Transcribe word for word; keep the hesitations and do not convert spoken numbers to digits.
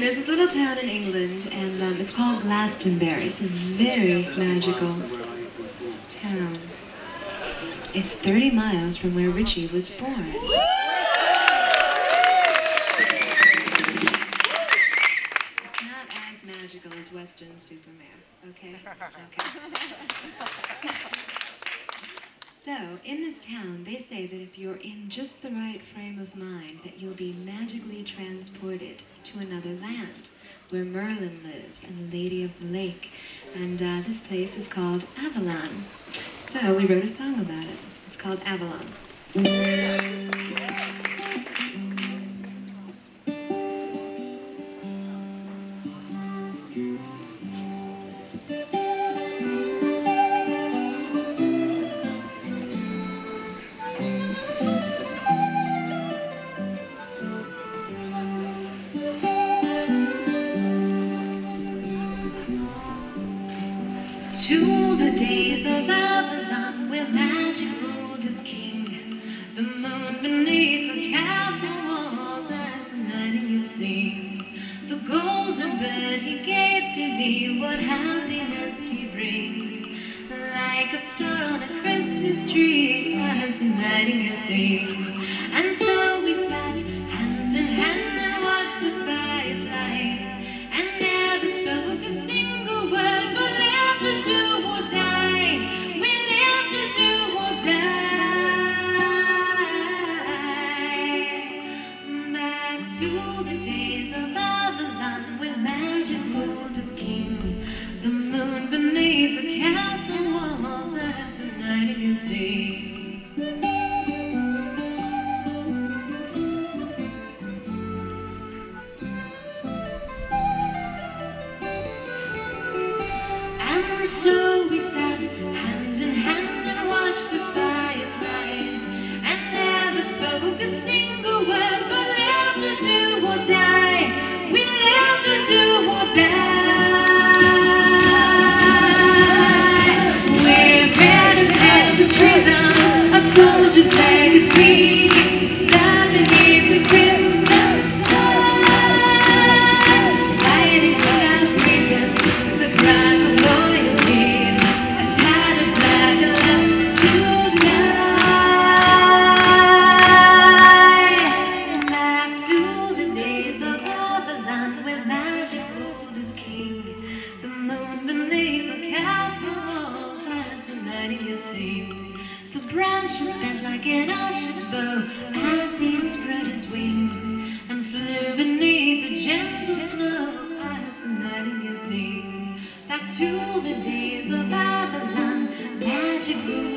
And there's this little town in England, and um, it's called Glastonbury. It's a very magical town. It's thirty miles from where Richie was born. It's not as magical as Weston-super-Mare, okay? Okay. So, in this town, they say that if you're in just the right frame of mind, that you'll be magically transported to another land, where Merlin lives and the Lady of the Lake. And uh, this place is called Avalon. So, we wrote a song about it. It's called Avalon. To the days of Avalon, where magic ruled as king, the moon beneath the castle walls as the nightingale sings. The golden bird he gave to me, what happiness he brings, like a star on a Christmas tree as the nightingale sings. And so we sat hand in hand and watched the fireflies, and never spoke a single word, but lived to do or die. We lived to do or die. Back to the days of Avalon, where magic ruled as king, the moon beneath the castle walls as the nightingale sings. And so we sat hand in hand and watched the fireflies, and never spoke a single word, but lived to do or die. We lived to do or die. We're better tales of treason, a soldier's legacy, that beneath the crimson sky, fighting without reason, the cry of loyalty, a tattered flag left to die. Back to the days of Avalon, where magic ruled as king, the moon beneath the castle walls as the nightingale sings. The branches bent like an archer's bow as he spread his wings, and flew beneath the gentle snow as the nightingale sings. Back to the days of Avalon, magic ruled